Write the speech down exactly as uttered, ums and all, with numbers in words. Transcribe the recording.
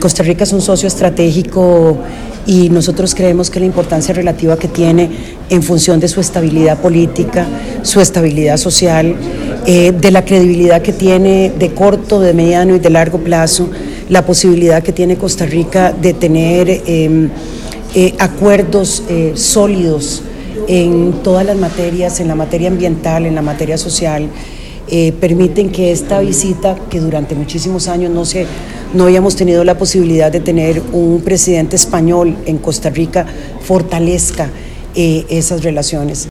Costa Rica es un socio estratégico y nosotros creemos que la importancia relativa que tiene en función de su estabilidad política, su estabilidad social, eh, de la credibilidad que tiene de corto, de mediano y de largo plazo, la posibilidad que tiene Costa Rica de tener eh, eh, acuerdos eh, sólidos en todas las materias, en la materia ambiental, en la materia social, eh, permiten que esta visita, que durante muchísimos años no se, no habíamos tenido la posibilidad de tener un presidente español en Costa Rica, fortalezca eh, esas relaciones.